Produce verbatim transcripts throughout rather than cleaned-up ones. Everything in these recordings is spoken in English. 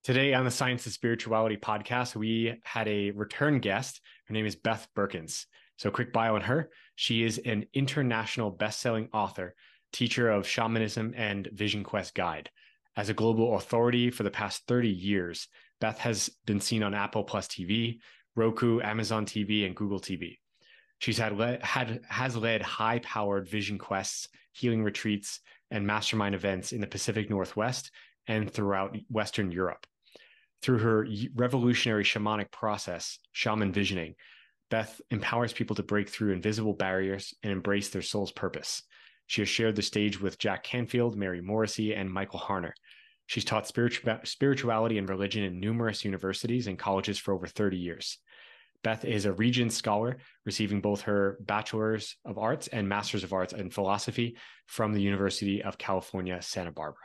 Today on the Science and Spirituality podcast, we had a return guest. Her name is Beth Birkins. So quick bio on her. She is an international best-selling author, teacher of shamanism and Vision Quest guide. As a global authority for the past thirty years, Beth has been seen on Apple Plus T V, Roku, Amazon T V, and Google T V. She's had, had has led high-powered Vision Quests, healing retreats, and mastermind events in the Pacific Northwest and throughout Western Europe. Through her revolutionary shamanic process, shaman visioning, Beth empowers people to break through invisible barriers and embrace their soul's purpose. She has shared the stage with Jack Canfield, Mary Morrissey, and Michael Harner. She's taught spiritu- spirituality and religion in numerous universities and colleges for over thirty years. Beth is a Regents Scholar, receiving both her Bachelor's of Arts and Master's of Arts in Philosophy from the University of California, Santa Barbara.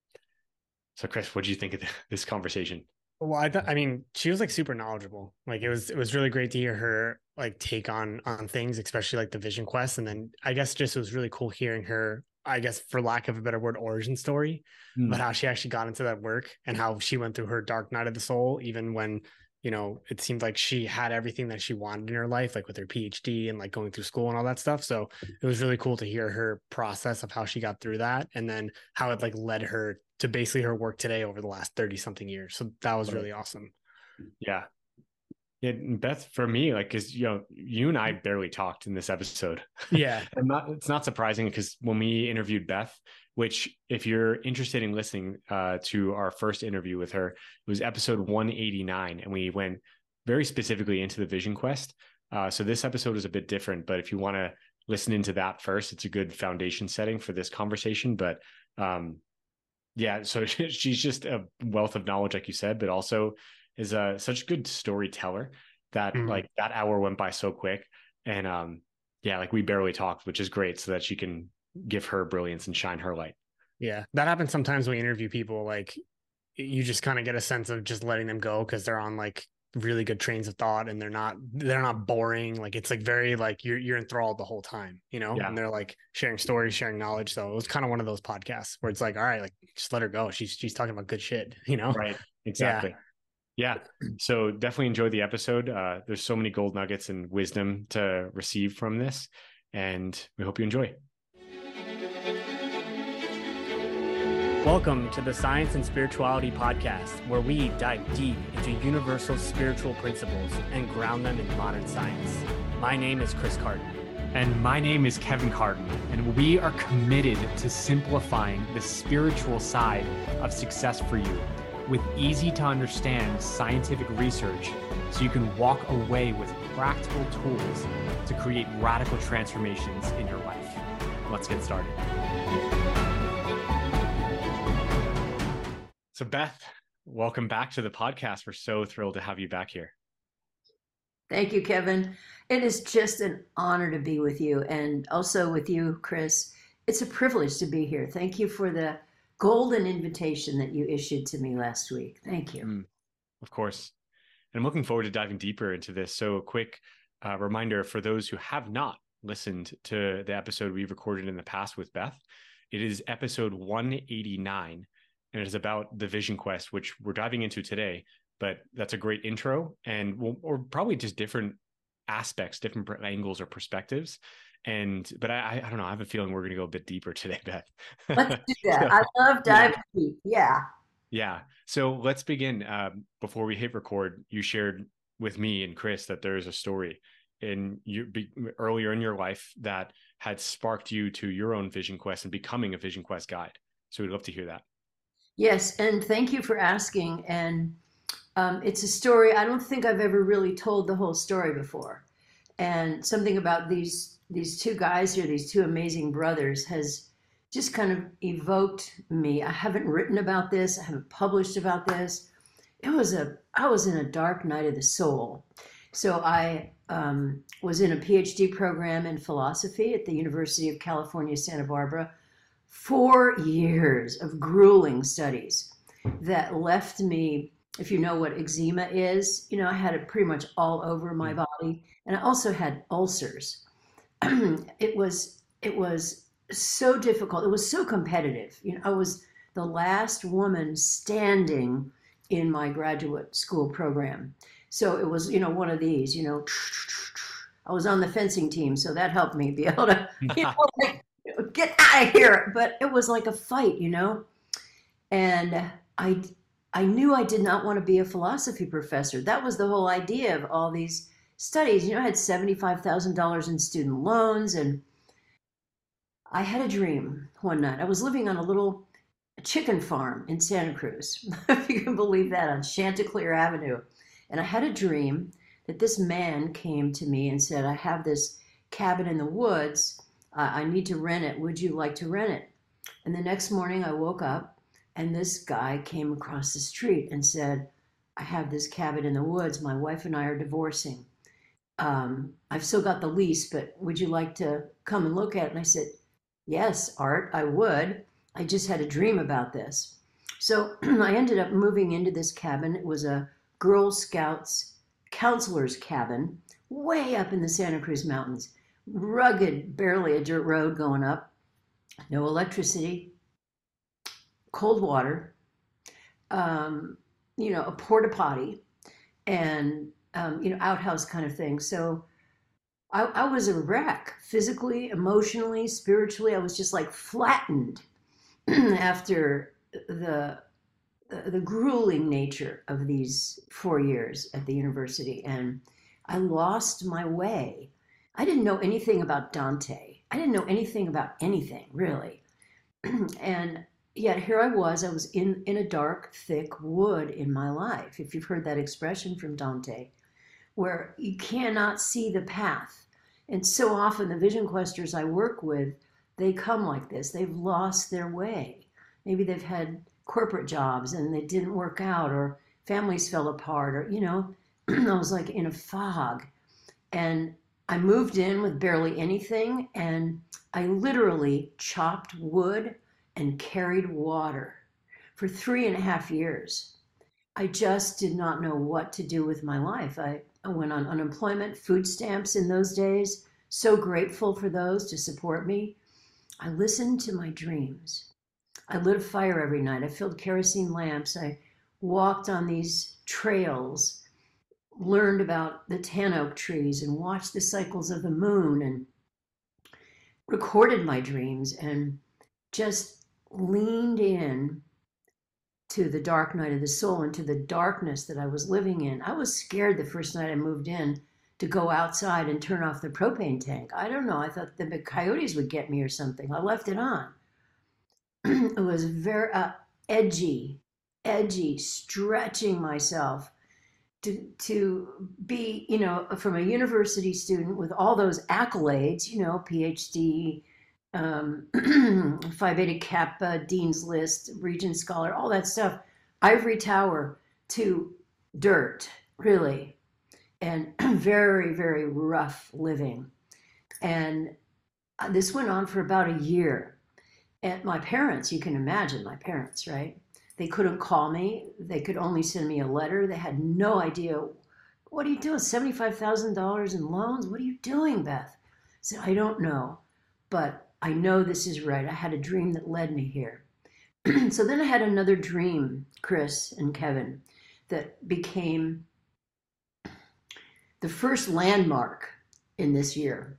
So, Chris, what did you think of this conversation? Well, I thought, I mean, she was like super knowledgeable. Like it was, it was really great to hear her like take on, on things, especially like the Vision Quest. And then I guess just it was really cool hearing her, I guess for lack of a better word, origin story, mm. but how she actually got into that work and how she went through her dark night of the soul, even when, you know, it seemed like she had everything that she wanted in her life, like with her P H D and like going through school and all that stuff. So it was really cool to hear her process of how she got through that. And then how it like led her to basically her work today over the last thirty something years. So that was really awesome. Yeah. Yeah. Beth, for me, like, cause you know, you and I barely talked in this episode. Yeah. I'm not, it's not surprising because when we interviewed Beth, which if you're interested in listening uh, to our first interview with her, it was episode one eighty-nine. And we went very specifically into the Vision Quest. Uh, so this episode is a bit different, but if you want to listen into that first, it's a good foundation setting for this conversation. But um, yeah, so she's just a wealth of knowledge, like you said, but also is a such a good storyteller that mm-hmm. like that hour went by so quick. And um, yeah, like we barely talked, which is great so that she can give her brilliance and shine her light. Yeah, that happens sometimes when we interview people. Like you just kind of get a sense of just letting them go because they're on like really good trains of thought and they're not they're not boring. Like it's like very like you're you're enthralled the whole time, you know. Yeah. And they're like sharing stories, sharing knowledge. So it was kind of one of those podcasts where it's like, all right, like just let her go. She's she's talking about good shit, you know. Right. Exactly. Yeah. Yeah. So definitely enjoy the episode. Uh, there's so many gold nuggets and wisdom to receive from this, and we hope you enjoy. Welcome to the Science and Spirituality podcast, where we dive deep into universal spiritual principles and ground them in modern science. My name is Chris Carden. And my name is Kevin Carden, and we are committed to simplifying the spiritual side of success for you with easy to understand scientific research so you can walk away with practical tools to create radical transformations in your life. Let's get started. So Beth, welcome back to the podcast. We're so thrilled to have you back here. Thank you, Kevin. It is just an honor to be with you and also with you, Chris. It's a privilege to be here. Thank you for the golden invitation that you issued to me last week. Thank you. Mm, of course. And I'm looking forward to diving deeper into this. So a quick uh, reminder for those who have not listened to the episode we've recorded in the past with Beth. It is episode one eighty-nine. And it is about the Vision Quest, which we're diving into today, but that's a great intro and we'll, or probably just different aspects, different angles or perspectives. And, but I, I don't know, I have a feeling we're going to go a bit deeper today, Beth. Let's do that. So, I love diving yeah. deep. Yeah. Yeah. So let's begin. Um, before we hit record, you shared with me and Chris that there is a story in you be, earlier in your life that had sparked you to your own Vision Quest and becoming a Vision Quest guide. So we'd love to hear that. Yes, and thank you for asking. And um, it's a story, I don't think I've ever really told the whole story before. And something about these these two guys here, these two amazing brothers, has just kind of evoked me. I haven't written about this. I haven't published about this. It was a, I was in a dark night of the soul. So I um, was in a P H D program in philosophy at the University of California, Santa Barbara. Four years of grueling studies that left me, if you know what eczema is, you know, I had it pretty much all over my body. And I also had ulcers. it was, it was so difficult. It was so competitive. You know, I was the last woman standing in my graduate school program. So it was, you know, one of these, you know, I was on the fencing team, so that helped me be able to, you know, like, get out of here. But it was like a fight, you know, and I, I knew I did not want to be a philosophy professor. That was the whole idea of all these studies. You know, I had seventy-five thousand dollars in student loans, and I had a dream one night. I was living on a little chicken farm in Santa Cruz, if you can believe that, on Chanticleer Avenue. And I had a dream that this man came to me and said, I have this cabin in the woods. Uh, I need to rent it. Would you like to rent it? And the next morning I woke up and this guy came across the street and said, I have this cabin in the woods. My wife and I are divorcing. Um, I've still got the lease, but would you like to come and look at it? And I said, yes, Art, I would. I just had a dream about this. So I ended up moving into this cabin. It was a Girl Scouts counselor's cabin way up in the Santa Cruz Mountains. Rugged, barely a dirt road going up. No electricity. Cold water. Um, you know, a porta potty. And, um, you know, outhouse kind of thing. So I, I was a wreck. Physically, emotionally, spiritually. I was just like flattened after the the grueling nature of these four years at the university. And I lost my way. I didn't know anything about Dante. I didn't know anything about anything, really. And yet here I was, I was in, in a dark, thick wood in my life, if you've heard that expression from Dante, where you cannot see the path. And so often the vision questers I work with, they come like this. They've lost their way. Maybe they've had corporate jobs and they didn't work out, or families fell apart, or, you know, I was like in a fog. And I moved in with barely anything, and I literally chopped wood and carried water for three and a half years. I just did not know what to do with my life. I, I went on unemployment, food stamps in those days, so grateful for those to support me. I listened to my dreams. I lit a fire every night. I filled kerosene lamps. I walked on these trails, learned about the tan oak trees, and watched the cycles of the moon, and recorded my dreams, and just leaned in to the dark night of the soul and to the darkness that I was living in. I was scared the first night I moved in to go outside and turn off the propane tank. I don't know. I thought the coyotes would get me or something. I left it on. It was very uh, edgy, edgy, stretching myself to to be, you know, from a university student with all those accolades, you know, PhD, um, Phi Beta Kappa, Dean's List, Regent Scholar, all that stuff, ivory tower, to dirt, really, and very, very rough living. And this went on for about a year. And my parents, you can imagine my parents, right? They couldn't call me. They could only send me a letter. They had no idea. What are you doing? seventy-five thousand dollars in loans? What are you doing, Beth? I said, I don't know, but I know this is right. I had a dream that led me here. So then I had another dream, Chris and Kevin, that became the first landmark in this year.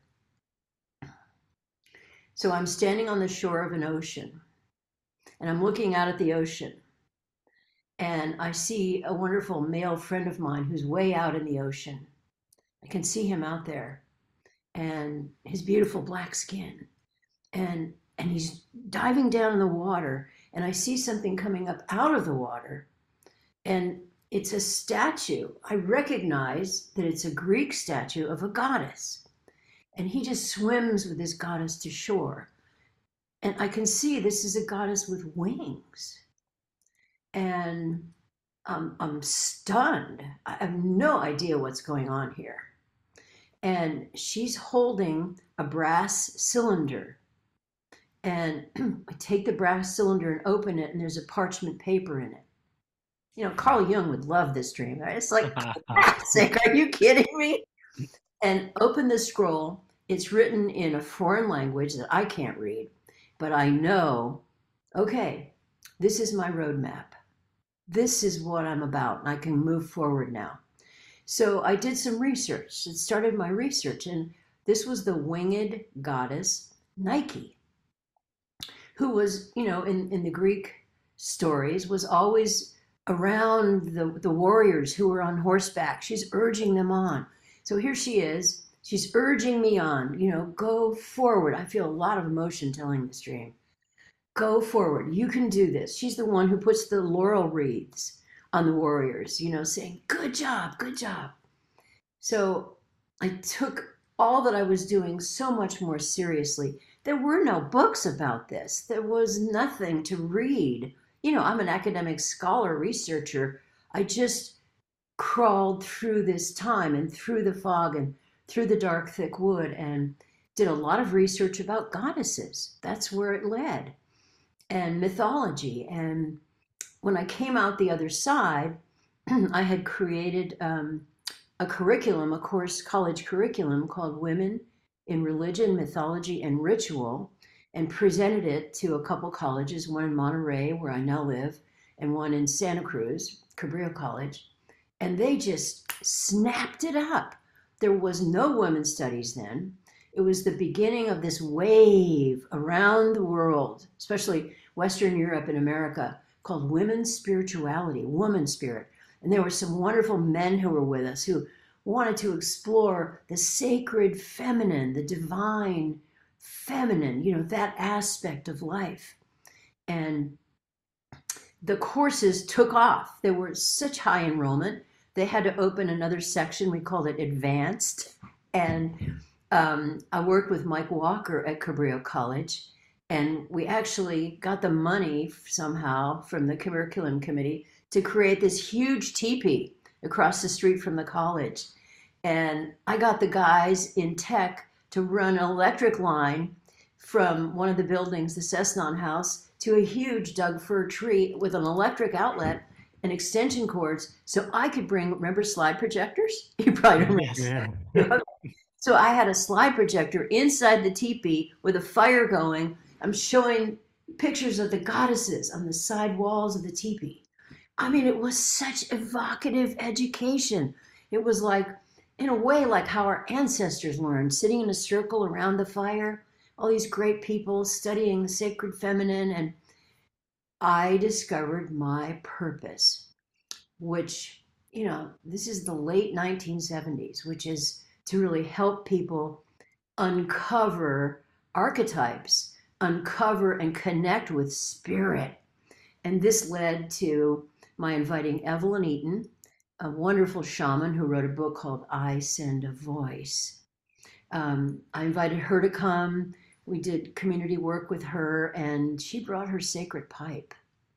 So I'm standing on the shore of an ocean, and I'm looking out at the ocean, and I see a wonderful male friend of mine who's way out in the ocean. I can see him out there, and his beautiful black skin, and and he's diving down in the water, and I see something coming up out of the water, and it's a statue. I recognize that it's a Greek statue of a goddess. And he just swims with this goddess to shore. And I can see this is a goddess with wings. And um, I'm stunned. I have no idea what's going on here. And she's holding a brass cylinder. And I take the brass cylinder and open it, and there's a parchment paper in it. You know, Carl Jung would love this dream. Right? It's like, classic. Are you kidding me? And open the scroll. It's written in a foreign language that I can't read, but I know, okay, this is my roadmap. this is what I'm about, and I can move forward now. So I did some research. It started my research, and this was the winged goddess Nike, who was, you know, in, in the Greek stories, was always around the, the warriors who were on horseback. She's urging them on. So here she is. She's urging me on, you know, go forward. I feel a lot of emotion telling this dream. Go forward. You can do this. She's the one who puts the laurel wreaths on the warriors, you know, saying, good job, good job. So I took all that I was doing so much more seriously. There were no books about this. There was nothing to read. You know, I'm an academic scholar, researcher. I just crawled through this time and through the fog and through the dark, thick wood and did a lot of research about goddesses. That's where it led. And mythology. And when I came out the other side, I had created um, a curriculum, a course, college curriculum called Women in Religion, Mythology, and Ritual, and presented it to a couple colleges, one in Monterey, where I now live, and one in Santa Cruz, Cabrillo College. And they just snapped it up. There was no women's studies then. It was the beginning of this wave around the world, especially Western Europe and America, called women's spirituality, woman spirit. And there were some wonderful men who were with us who wanted to explore the sacred feminine, the divine feminine, you know, that aspect of life. And the courses took off. There were such high enrollment. They had to open another section. We called it advanced. And um, I worked with Mike Walker at Cabrillo College. And we actually got the money somehow from the curriculum committee to create this huge teepee across the street from the college. And I got the guys in tech to run an electric line from one of the buildings, the Cessnon House, to a huge Doug fir tree with an electric outlet and extension cords, so I could bring, remember slide projectors? You probably don't remember. Yeah. So I had a slide projector inside the teepee with a fire going. I'm showing pictures of the goddesses on the side walls of the teepee. I mean, it was such evocative education. It was like, in a way, like how our ancestors learned, sitting in a circle around the fire, all these great people studying the sacred feminine. And I discovered my purpose, which, you know, this is the late nineteen seventies, which is to really help people uncover archetypes, uncover and connect with spirit. And this led to my inviting Evelyn Eaton, a wonderful shaman who wrote a book called I Send a Voice. Um, I invited her to come. We did community work with her, and she brought her sacred pipe.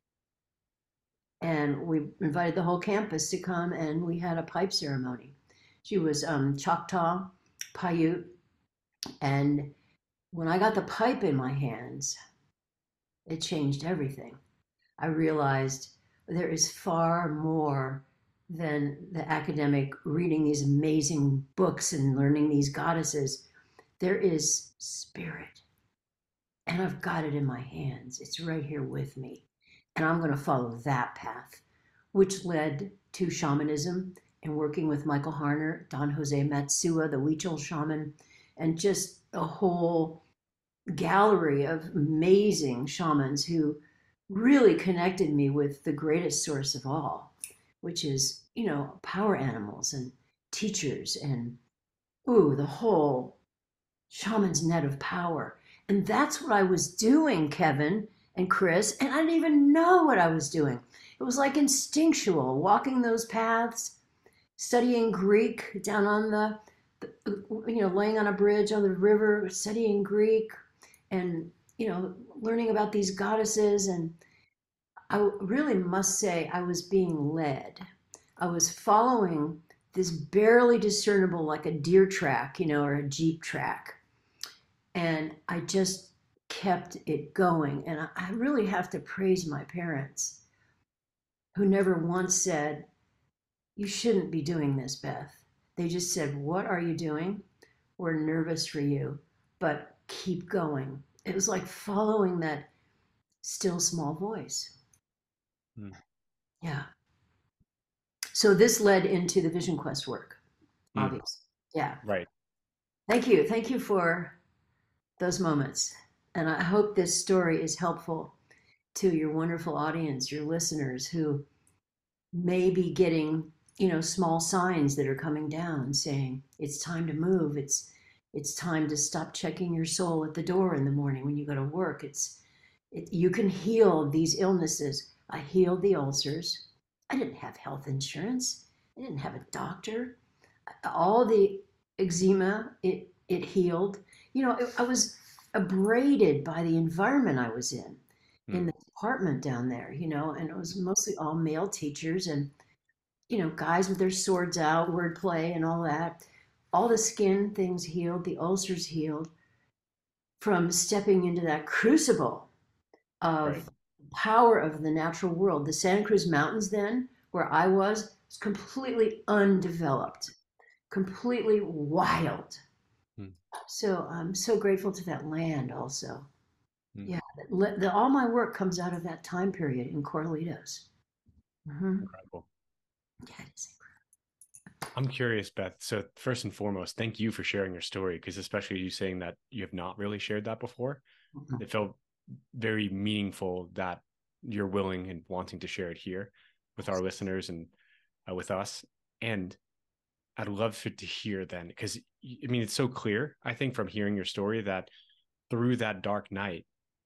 And we invited the whole campus to come, and we had a pipe ceremony. She was um, Choctaw, Paiute, and when I got the pipe in my hands, it changed everything. I realized there is far more than the academic reading these amazing books and learning these goddesses. There is spirit, and I've got it in my hands. It's right here with me, and I'm going to follow that path, which led to shamanism and working with Michael Harner, Don Jose Matsua, the Huichol shaman, and just a whole gallery of amazing shamans who really connected me with the greatest source of all, which is, you know, power animals and teachers and, ooh, the whole shaman's net of power. And that's what I was doing, Kevin and Chris, and I didn't even know what I was doing. It was like instinctual, walking those paths, studying Greek down on the, you know, laying on a bridge on the river, studying Greek and, you know, learning about these goddesses. And I really must say I was being led. I was following this barely discernible, like a deer track, you know, or a Jeep track. And I just kept it going. And I really have to praise my parents, who never once said, you shouldn't be doing this, Beth. They just said, what are you doing? We're nervous for you, but keep going. It was like following that still small voice. Hmm. Yeah. So this led into the Vision Quest work, Mm. obviously. Yeah. Right. Thank you. Thank you for those moments. And I hope this story is helpful to your wonderful audience, your listeners who may be getting, you know, small signs that are coming down saying it's time to move. It's it's time to stop checking your soul at the door in the morning when you go to work. It's it, you can heal these illnesses. I healed the ulcers. I didn't have health insurance. I didn't have a doctor. All the eczema, it it healed. You know, I was abraded by the environment I was in, Mm. in the department down there, you know, and it was mostly all male teachers and, you know, guys with their swords out, wordplay and all that. All the skin things healed, the ulcers healed from stepping into that crucible of Right. power of the natural world. The Santa Cruz Mountains then, where I was, was completely undeveloped, completely wild. Hmm. So I'm so grateful to that land also. Hmm. Yeah, the, the, all my work comes out of that time period in Corralitos. Mm-hmm. Incredible. Yeah, it is. I'm curious, Beth. So first and foremost, thank you for sharing your story, because especially you saying that you have not really shared that before, Mhm. it felt very meaningful that you're willing and wanting to share it here with our listeners and uh, with us. And I'd love for, to hear then, because I mean, it's so clear, I think, from hearing your story that through that dark night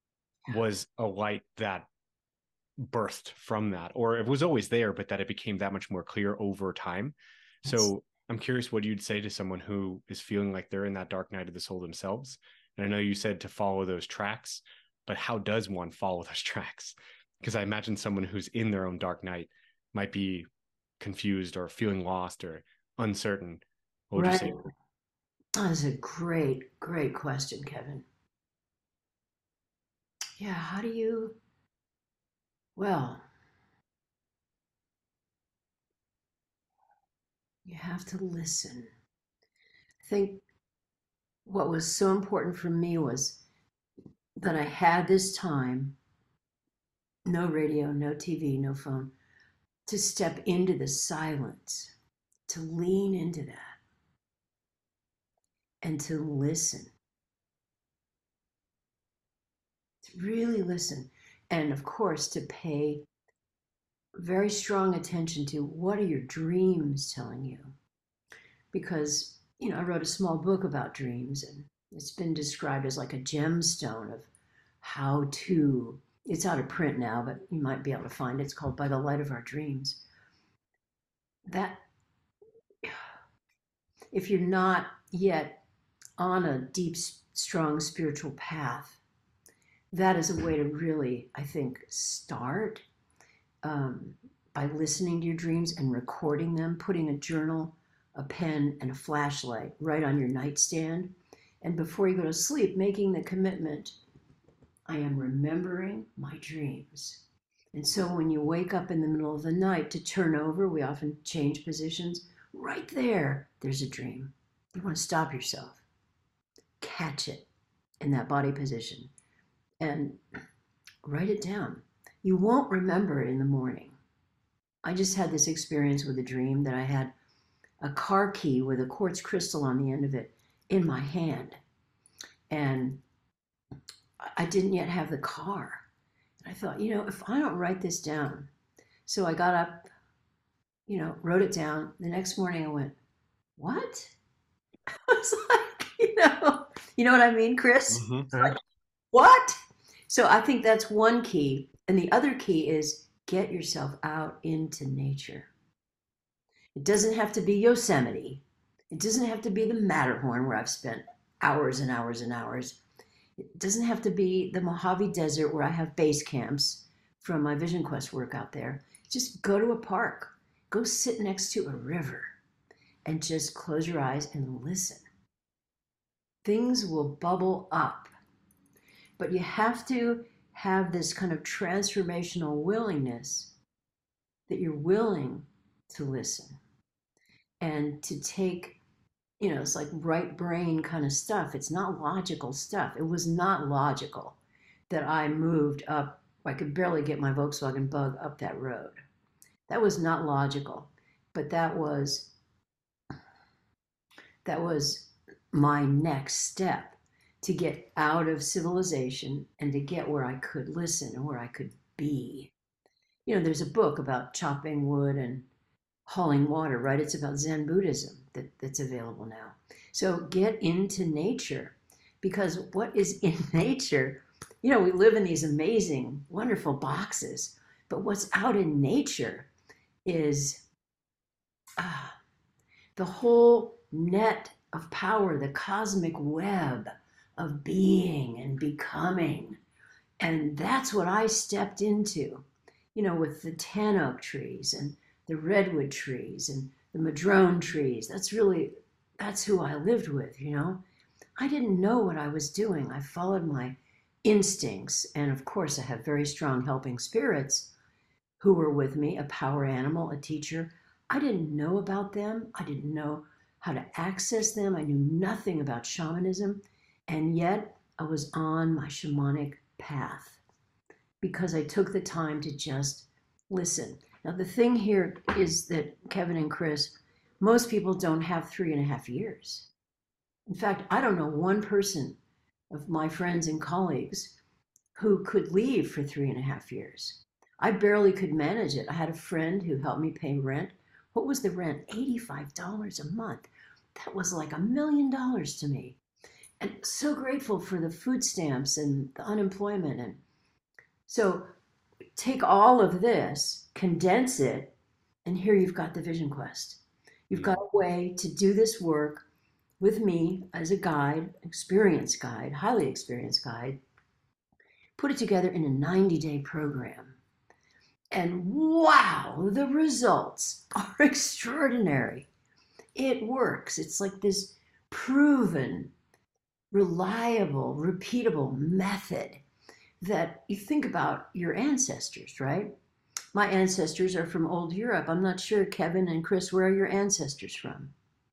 was a light that birthed from that, or it was always there, but that it became that much more clear over time. So I'm curious what you'd say to someone who is feeling like they're in that dark night of the soul themselves. And I know you said to follow those tracks, but how does one follow those tracks? Because I imagine someone who's in their own dark night might be confused or feeling lost or uncertain. What would Right. you say? That's a great, great question, Kevin. Yeah, how do you, well, you have to listen. I think what was so important for me was that I had this time, no radio, no T V, no phone, to step into the silence, to lean into that, and to listen, to really listen. And of course, to pay very strong attention to what are your dreams telling you? Because, you know, I wrote a small book about dreams, and it's been described as like a gemstone of how to, it's out of print now, but you might be able to find it. It's called By the Light of Our Dreams. That, if you're not yet on a deep, strong spiritual path, that is a way to really, I think, start um, by listening to your dreams and recording them, putting a journal, a pen, and a flashlight right on your nightstand. And before you go to sleep, making the commitment, I am remembering my dreams. And so when you wake up in the middle of the night to turn over, we often change positions. Right there, there's a dream. You want to stop yourself, catch it in that body position, and write it down. You won't remember it in the morning. I just had this experience with a dream that I had a car key with a quartz crystal on the end of it in my hand. And I didn't yet have the car. And I thought, you know, if I don't write this down. So I got up, you know, wrote it down. The next morning I went, what? I was like, you know, you know what I mean, Chris? Mm-hmm. Like, what? So I think that's one key. And the other key is get yourself out into nature. It doesn't have to be Yosemite. It doesn't have to be the Matterhorn where I've spent hours and hours and hours. It doesn't have to be the Mojave Desert where I have base camps from my Vision Quest work out there. Just go to a park. Go sit next to a river and just close your eyes and listen. Things will bubble up. But you have to have this kind of transformational willingness that you're willing to listen and to take, you know, it's like right brain kind of stuff. It's not logical stuff. It was not logical that I moved up. I could barely get my Volkswagen Bug up that road. That was not logical, but that was that was my next step to get out of civilization and to get where I could listen and where I could be. You know, there's a book about chopping wood and hauling water, right? It's about Zen Buddhism that, that's available now. So get into nature, because what is in nature, you know, we live in these amazing, wonderful boxes, but what's out in nature is ah, the whole net of power, the cosmic web of being and becoming. And that's what I stepped into, you know, with the tan oak trees and the redwood trees and the madrone trees. That's really, that's who I lived with, you know. I didn't know what I was doing. I followed my instincts. And of course, I have very strong helping spirits who were with me, a power animal, a teacher. I didn't know about them. I didn't know how to access them. I knew nothing about shamanism. And yet I was on my shamanic path because I took the time to just listen. Now, the thing here is that Kevin and Chris, most people don't have three and a half years. In fact, I don't know one person of my friends and colleagues who could leave for three and a half years. I barely could manage it. I had a friend who helped me pay rent. What was the rent? eighty-five dollars a month. That was like a million dollars to me. And so grateful for the food stamps and the unemployment. And so take all of this, condense it, and here you've got the Vision Quest. You've got a way to do this work with me as a guide, experienced guide, highly experienced guide, put it together in a ninety-day program. And wow, the results are extraordinary. It works. It's like this proven, reliable, repeatable method that you think about your ancestors, right? My ancestors are from old Europe. I'm not sure, Kevin and Chris, where are your ancestors from?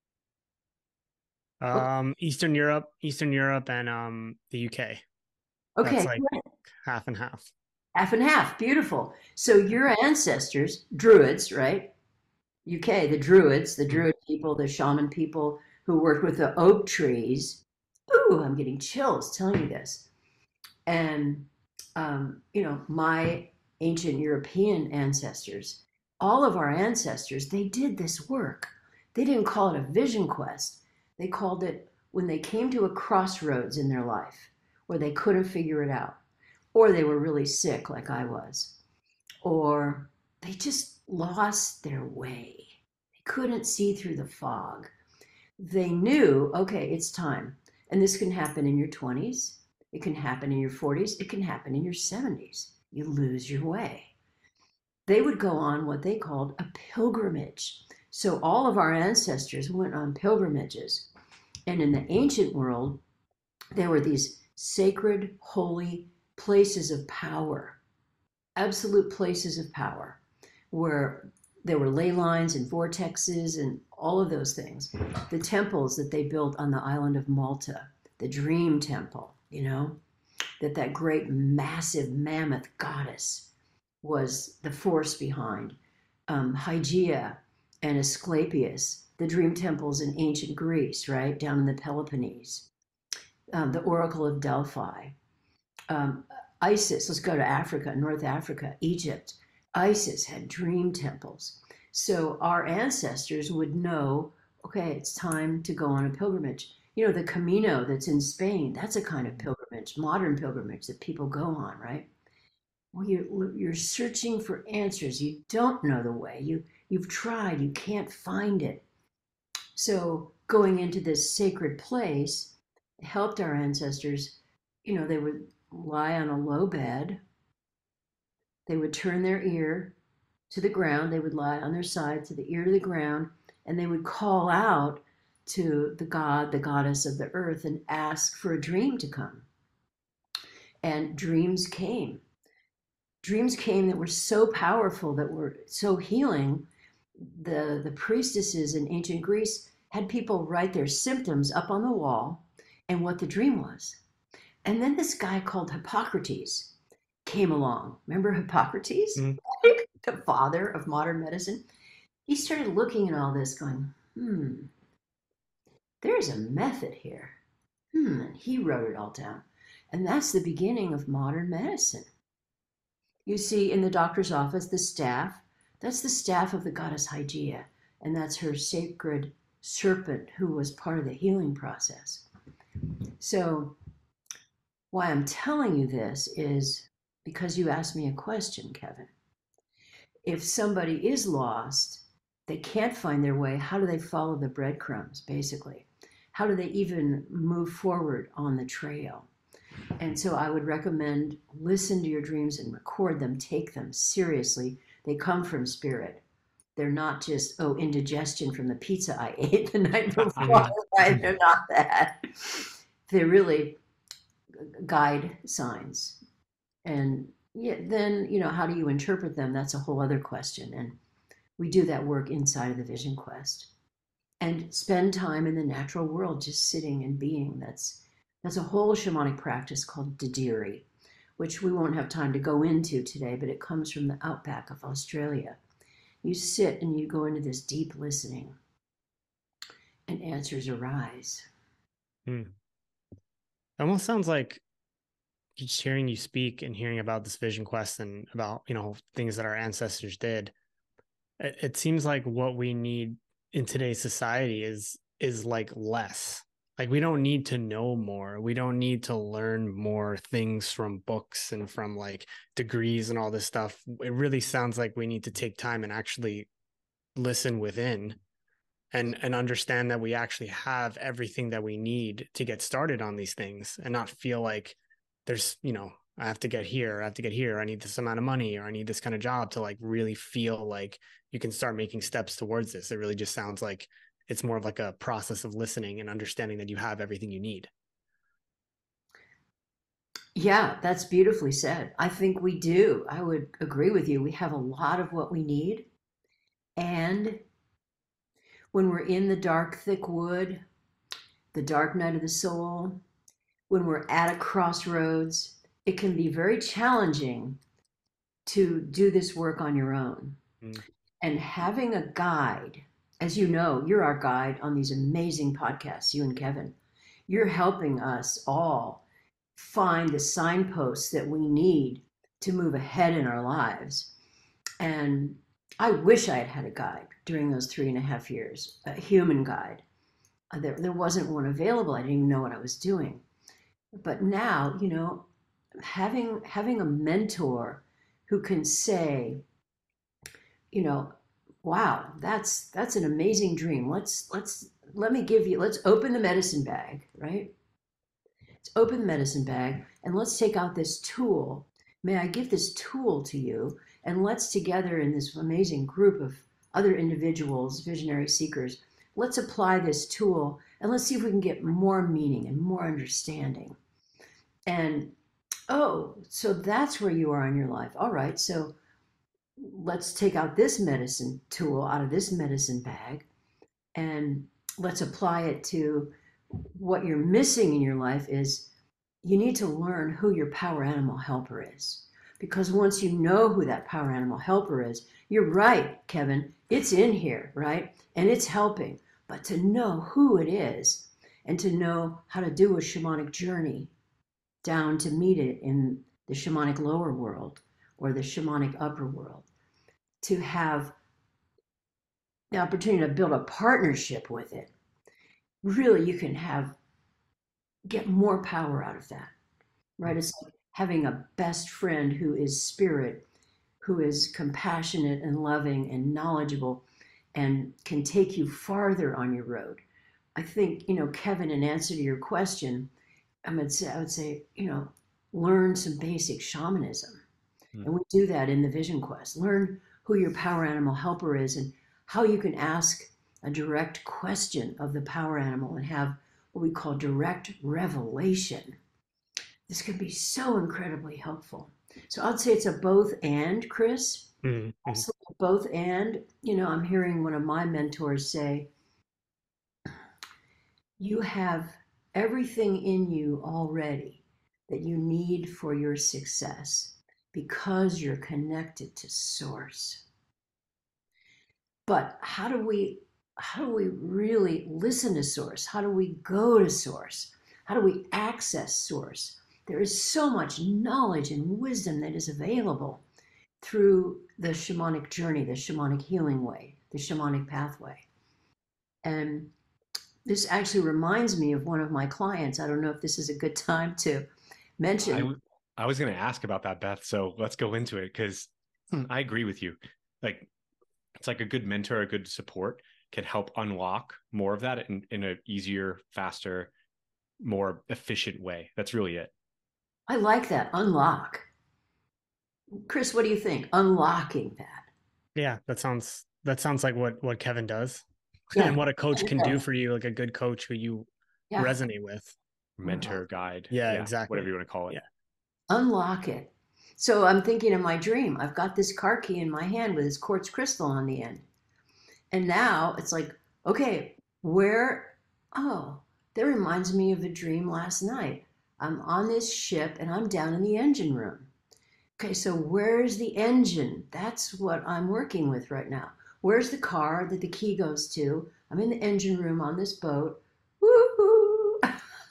Um, Eastern Europe, Eastern Europe, and um, the U K. Okay, That's like right. half and half. Half and half, beautiful. So your ancestors, Druids, right? U K, the Druids, the Druid people, the shaman people who worked with the oak trees. Ooh, I'm getting chills telling you this. And, um, you know, my ancient European ancestors, all of our ancestors, they did this work. They didn't call it a vision quest. They called it when they came to a crossroads in their life where they couldn't figure it out, or they were really sick like I was, or they just lost their way. They couldn't see through the fog. They knew, okay, it's time. And this can happen in your twenties. It can happen in your forties. It can happen in your seventies. You lose your way. They would go on what they called a pilgrimage. So all of our ancestors went on pilgrimages. And in the ancient world, there were these sacred, holy places of power, absolute places of power, where there were ley lines and vortexes and all of those things. The temples that they built on the island of Malta, the Dream Temple, you know, that that great massive mammoth goddess was the force behind. Um, Hygeia and Asclepius, the dream temples in ancient Greece, right, down in the Peloponnese. Um, the Oracle of Delphi. Um, Isis, let's go to Africa, North Africa, Egypt. Isis had dream temples. So our ancestors would know, okay, it's time to go on a pilgrimage. You know, the Camino that's in Spain, that's a kind of pilgrimage, modern pilgrimage that people go on, right? Well, you're, you're searching for answers. You don't know the way. You, you've tried, you can't find it. So going into this sacred place helped our ancestors. You know, they would lie on a low bed. They would turn their ear to the ground. They would lie on their side to the ear to the ground, and they would call out to the god, the goddess of the earth, and ask for a dream to come. And dreams came. Dreams came that were so powerful, that were so healing. The, the priestesses in ancient Greece had people write their symptoms up on the wall and what the dream was. And then this guy called Hippocrates came along. Remember Hippocrates? Mm-hmm. the father of modern medicine, he started looking at all this going, hmm, there's a method here. Hmm, and he wrote it all down. And that's the beginning of modern medicine. You see in the doctor's office, the staff, that's the staff of the goddess Hygeia, and that's her sacred serpent who was part of the healing process. So why I'm telling you this is because you asked me a question, Kevin. If somebody is lost, they can't find their way, how do they follow the breadcrumbs, basically? How do they even move forward on the trail? And so I would recommend listen to your dreams and record them, take them seriously. They come from spirit. They're not just, oh, indigestion from the pizza I ate the night before, right? They're not that. They're really guide signs. And yeah, then, you know, how do you interpret them? That's a whole other question. And we do that work inside of the Vision Quest. And spend time in the natural world, just sitting and being. That's that's a whole shamanic practice called Dadiri, which we won't have time to go into today, but it comes from the outback of Australia. You sit and you go into this deep listening, and answers arise. Hmm. It almost sounds like just hearing you speak and hearing about this Vision Quest and about, you know, things that our ancestors did. It, it seems like what we need in today's society is is like less. Like we don't need to know more. We don't need to learn more things from books and from like degrees and all this stuff. It really sounds like we need to take time and actually listen within and and understand that we actually have everything that we need to get started on these things and not feel like there's, you know, I have to get here, I have to get here, I need this amount of money, or I need this kind of job to like really feel like you can start making steps towards this. It really just sounds like it's more of like a process of listening and understanding that you have everything you need. Yeah, that's beautifully said. I think we do. I would agree with you. We have a lot of what we need. And when we're in the dark, thick wood, the dark night of the soul, when we're at a crossroads, it can be very challenging to do this work on your own. Mm. And having a guide, as you know, you're our guide on these amazing podcasts, you and Kevin. You're helping us all find the signposts that we need to move ahead in our lives. And I wish I had had a guide during those three and a half years, a human guide. There, there wasn't one available. I didn't even know what I was doing. But now, you know, having having a mentor who can say, you know, wow, that's that's an amazing dream. Let's let's let me give you, let's open the medicine bag, right? Let's open the medicine bag and let's take out this tool. May I give this tool to you? And let's together in this amazing group of other individuals, visionary seekers, let's apply this tool and let's see if we can get more meaning and more understanding. And, oh, so that's where you are in your life. All right, so let's take out this medicine tool out of this medicine bag and let's apply it to what you're missing in your life. Is you need to learn who your power animal helper is. Because once you know who that power animal helper is, you're right, Kevin, it's in here, right? And it's helping. But to know who it is and to know how to do a shamanic journey down to meet it in the shamanic lower world or the shamanic upper world, to have the opportunity to build a partnership with it, really you can have, get more power out of that, right? It's like having a best friend who is spirit, who is compassionate and loving and knowledgeable and can take you farther on your road. I think, you know, Kevin, in answer to your question, I would say, I would say, you know, learn some basic shamanism. Mm. And we do that in the Vision Quest. Learn who your power animal helper is and how you can ask a direct question of the power animal and have what we call direct revelation. This can be so incredibly helpful. So I'd say it's a both and, Chris. Mm-hmm. Absolutely both and. You know, I'm hearing one of my mentors say, you have everything in you already that you need for your success, because you're connected to source. But how do we how do we really listen to source? How do we go to source? How do we access source? There is so much knowledge and wisdom that is available through the shamanic journey, the shamanic healing way, the shamanic pathway. And this actually reminds me of one of my clients. I don't know if this is a good time to mention. I, w- I was going to ask about that, Beth. So let's go into it, because I agree with you. Like, it's like a good mentor, a good support can help unlock more of that in, in an easier, faster, more efficient way. That's really it. I like that. Unlock. Chris, what do you think? Unlocking that. Yeah, that sounds that sounds like what what Kevin does. Yeah. And what a coach can Yeah. do for you, like a good coach who you Yeah. resonate with. Mentor, guide. Yeah, exactly. Whatever you want to call it. Yeah. Unlock it. So I'm thinking of my dream. I've got this car key in my hand with this quartz crystal on the end. And now it's like, okay, where? Oh, that reminds me of a dream last night. I'm on this ship and I'm down in the engine room. Okay, so where's the engine? That's what I'm working with right now. Where's the car that the key goes to? I'm in the engine room on this boat. Woo-hoo!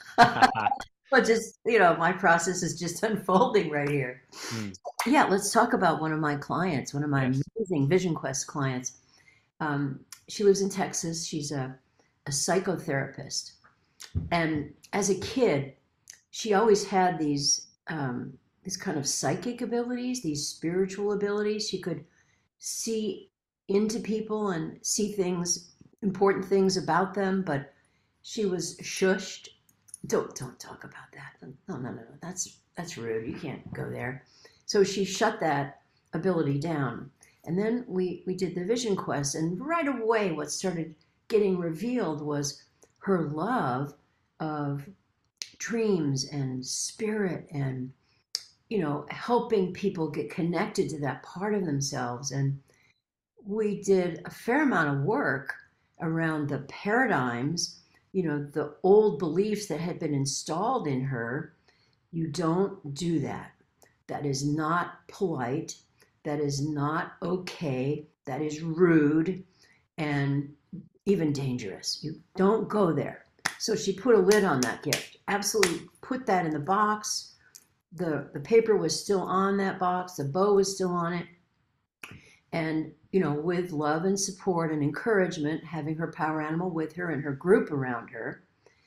But just, you know, my process is just unfolding right here. Mm. Yeah, let's talk about one of my clients, one of my yes. amazing Vision Quest clients. Um, she lives in Texas. She's a, a psychotherapist. And as a kid, she always had these, um, these kind of psychic abilities, these spiritual abilities. She could see into people and see things, important things about them, but she was shushed. Don't don't talk about that. No, no, no, no. That's that's rude. You can't go there. So she shut that ability down. And then we we did the Vision Quest, and right away what started getting revealed was her love of dreams and spirit and, you know, helping people get connected to that part of themselves. And we did a fair amount of work around the paradigms, you know, the old beliefs that had been installed in her. You don't do that. That is not polite. That is not okay. That is rude and even dangerous. You don't go there. So she put a lid on that gift. Absolutely put that in the box. The, the paper was still on that box. The bow was still on it. And, you know, with love and support and encouragement, having her power animal with her and her group around her,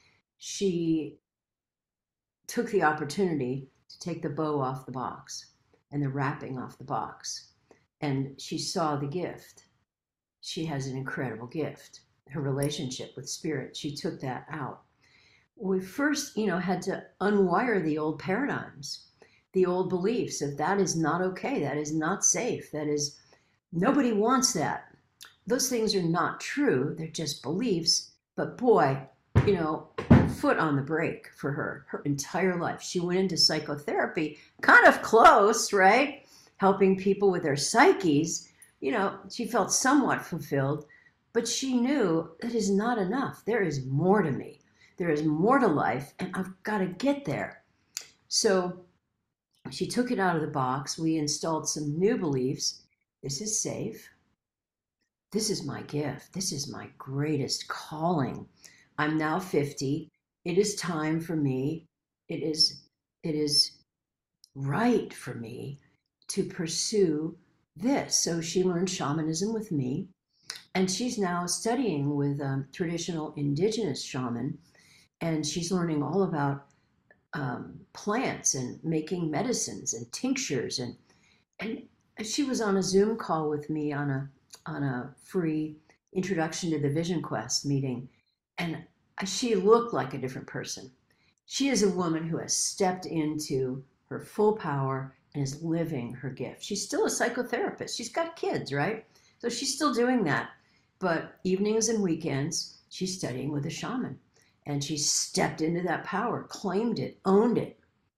she took the opportunity to take the bow off the box and the wrapping off the box. And she saw the gift. She has an incredible gift, her relationship with spirit. She took that out. We first, you know, had to unwire the old paradigms, the old beliefs that that is not okay. That is not safe. That is, nobody wants that. Those things are not true. They're just beliefs. But boy, you know, foot on the brake for her, her entire life. She went into psychotherapy, kind of close, right? Helping people with their psyches. You know, she felt somewhat fulfilled, but she knew it is not enough. There is more to me. There is more to life, and I've got to get there. So she took it out of the box. We installed some new beliefs. This is safe. This is my gift. This is my greatest calling. I'm now fifty. It is time for me. It is, it is right for me to pursue this. So she learned shamanism with me, and she's now studying with a traditional indigenous shaman, and she's learning all about um, plants and making medicines and tinctures. And, and she was on a Zoom call with me on a, on a free introduction to the Vision Quest meeting. And she looked like a different person. She is a woman who has stepped into her full power and is living her gift. She's still a psychotherapist. She's got kids, right? So she's still doing that. But evenings and weekends, she's studying with a shaman. And she stepped into that power, claimed it, owned it.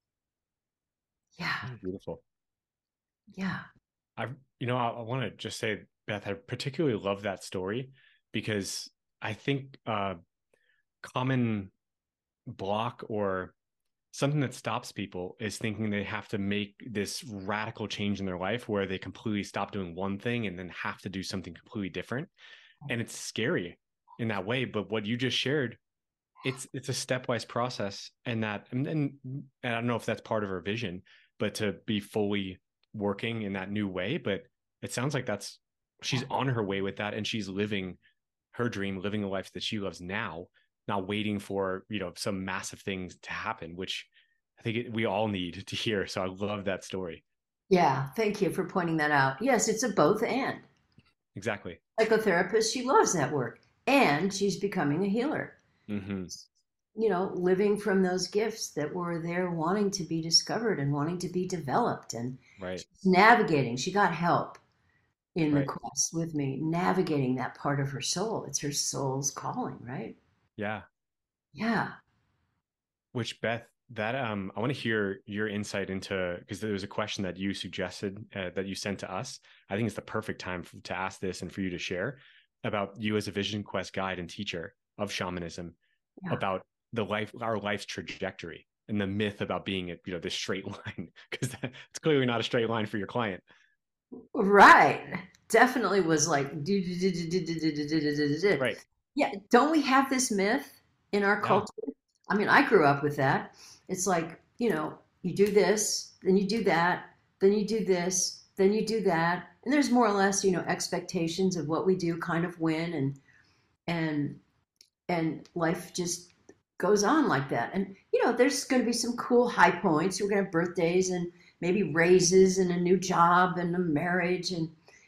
Yeah. Beautiful. Yeah. I, you know, I, I want to just say, Beth, I particularly love that story because I think uh, common block or something that stops people is thinking they have to make this radical change in their life where they completely stop doing one thing and then have to do something completely different. And it's scary in that way. But what you just shared, it's it's a stepwise process, and that and, and, and I don't know if that's part of her vision, but to be fully working in that new way. But it sounds like that's she's on her way with that, and she's living her dream, living a life that she loves now, not waiting for, you know, some massive things to happen, which I think it, we all need to hear. So I love that story. Yeah, thank you for pointing that out. Yes, it's a both and. Exactly. Psychotherapist, she loves that work, and she's becoming a healer. Mm-hmm. You know, living from those gifts that were there, wanting to be discovered and wanting to be developed, and right. navigating. She got help in right. the quest with me, navigating that part of her soul. It's her soul's calling, right? Yeah. Yeah. Which, Beth, that um, I want to hear your insight into, because there was a question that you suggested uh, that you sent to us. I think it's the perfect time for, to ask this and for you to share about you as a Vision Quest guide and teacher of shamanism, yeah. about the life, our life's trajectory, and the myth about being a, you know, this straight line, because it's clearly not a straight line for your client. Right. Definitely was like, right. Yeah. Don't we have this myth in our culture? Yeah. I mean, I grew up with that. It's like, you know, you do this, then you do that, then you do this, then you do that. And there's more or less, you know, expectations of what we do kind of win, and, and, and life just goes on like that. And, you know, there's going to be some cool high points. We're going to have birthdays and maybe raises and a new job and a marriage and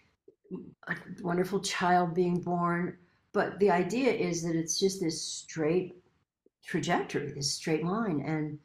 a wonderful child being born. But the idea is that it's just this straight trajectory, this straight line. And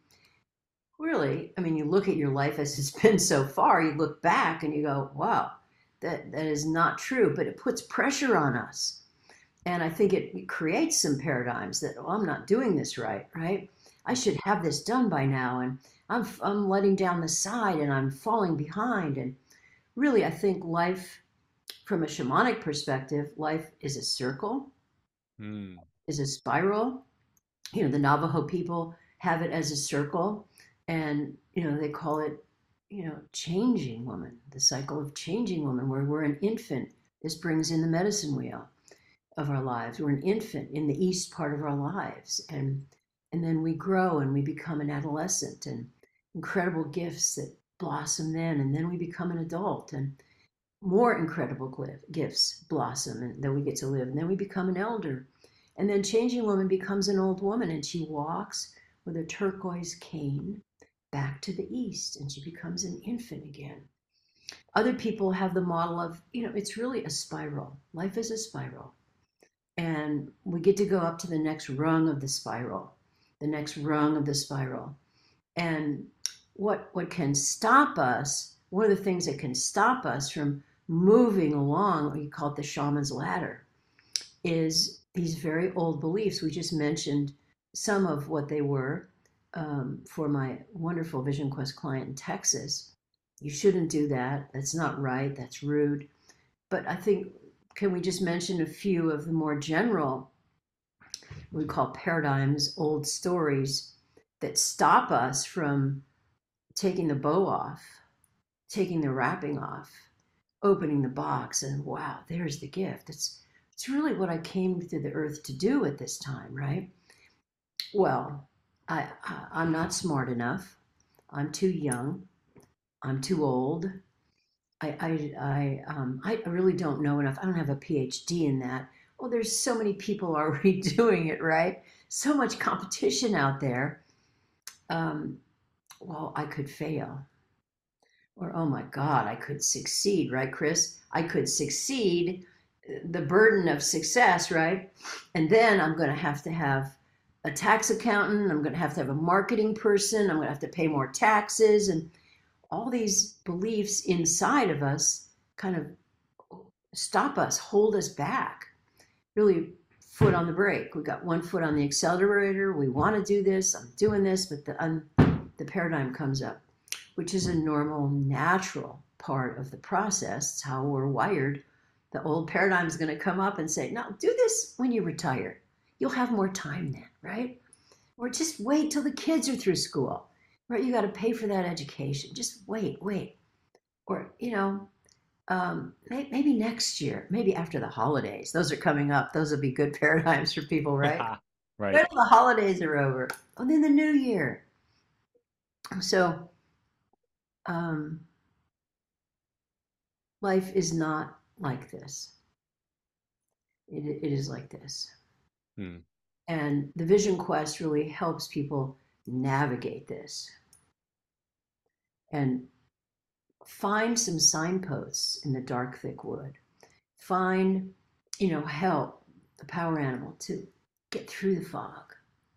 really, I mean, you look at your life as it's been so far, you look back and you go, wow, that, that is not true, but it puts pressure on us. And I think it, it creates some paradigms that, oh, I'm not doing this right, right? I should have this done by now. And I'm, I'm letting down the side and I'm falling behind. And really, I think life, from a shamanic perspective, life is a circle, mm. is a spiral. You know, the Navajo people have it as a circle, and, you know, they call it, you know, changing woman, the cycle of changing woman, where we're an infant. This brings in the medicine wheel of our lives. We're an infant in the east part of our lives. And, and then we grow and we become an adolescent, and incredible gifts that blossom then. And then we become an adult, and more incredible gifts blossom, and then we get to live. And then we become an elder. And then changing woman becomes an old woman, and she walks with a turquoise cane back to the east, and she becomes an infant again. Other people have the model of, you know, it's really a spiral. Life is a spiral. And we get to go up to the next rung of the spiral, the next rung of the spiral. And what, what can stop us, one of the things that can stop us from moving along, we call it the shaman's ladder, is these very old beliefs. We just mentioned some of what they were um, for my wonderful Vision Quest client in Texas. You shouldn't do that. That's not right. That's rude. But I think, can we just mention a few of the more general, we call paradigms, old stories that stop us from taking the bow off, taking the wrapping off, opening the box, and wow, there's the gift. It's It's really what I came to the earth to do at this time, right? Well, I, I, I'm not smart enough. I'm too young. I'm too old. I, I, I, um, I really don't know enough. I don't have a P H D in that. Well, there's so many people already doing it, right? So much competition out there. Um, well, I could fail. Or, oh my God, I could succeed, right, Chris? I could succeed. The burden of success, right? And then I'm going to have to have a tax accountant. I'm going to have to have a marketing person. I'm going to have to pay more taxes. And all these beliefs inside of us kind of stop us, hold us back, really foot on the brake. We've got one foot on the accelerator. We want to do this. I'm doing this, but the, um, the paradigm comes up, which is a normal, natural part of the process. It's how we're wired. The old paradigm is going to come up and say, no, do this when you retire. You'll have more time then, right? Or just wait till the kids are through school. right? You got to pay for that education. Just wait, wait. Or, you know, um, may, maybe next year, maybe after the holidays. Those are coming up. Those will be good paradigms for people, right? Right. Wait till the holidays are over. And then the new year. So, um, life is not like this. It, it is like this. Hmm. And the Vision Quest really helps people navigate this and find some signposts in the dark, thick wood. Find, you know, help, the power animal, to get through the fog.